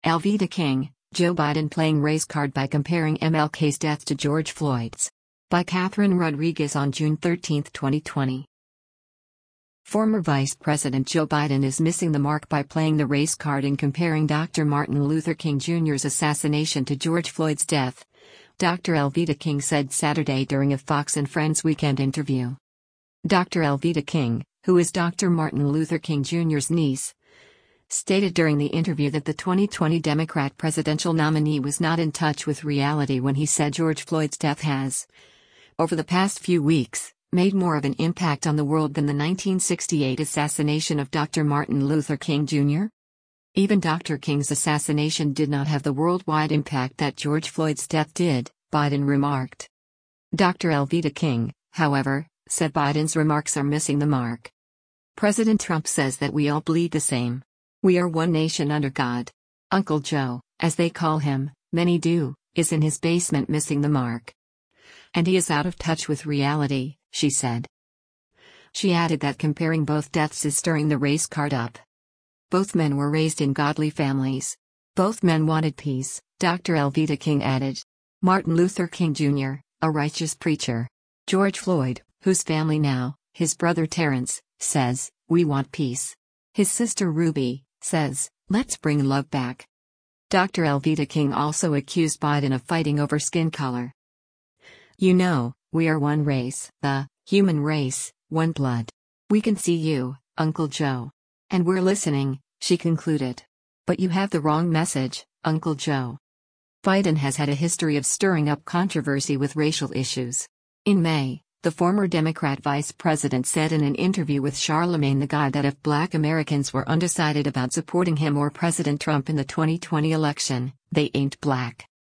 Alveda King, Joe Biden playing race card by comparing MLK's death to George Floyd's. By Catherine Rodriguez on June 13, 2020. Former Vice President Joe Biden is missing the mark by playing the race card in comparing Dr. Martin Luther King Jr.'s assassination to George Floyd's death, Dr. Alveda King said Saturday during a Fox and Friends weekend interview. Dr. Alveda King, who is Dr. Martin Luther King Jr.'s niece, stated during the interview that the 2020 Democrat presidential nominee was not in touch with reality when he said George Floyd's death has, over the past few weeks, made more of an impact on the world than the 1968 assassination of Dr. Martin Luther King Jr. Even Dr. King's assassination did not have the worldwide impact that George Floyd's death did, Biden remarked. Dr. Alveda King, however, said Biden's remarks are missing the mark. President Trump says that we all bleed the same. We are one nation under God. Uncle Joe, as they call him, many do, is in his basement missing the mark. And he is out of touch with reality, she said. She added that comparing both deaths is stirring the race card up. Both men were raised in godly families. Both men wanted peace, Dr. Alveda King added. Martin Luther King Jr., a righteous preacher. George Floyd, whose family now, his brother Terrence, says, we want peace. His sister Ruby, says, let's bring love back. Dr. Alveda King also accused Biden of fighting over skin color. You know, we are one race, the human race, one blood. We can see you, Uncle Joe. And we're listening, she concluded. But you have the wrong message, Uncle Joe. Biden has had a history of stirring up controversy with racial issues. In May, the former Democrat vice president said in an interview with Charlemagne the God that if Black Americans were undecided about supporting him or President Trump in the 2020 election, they ain't black.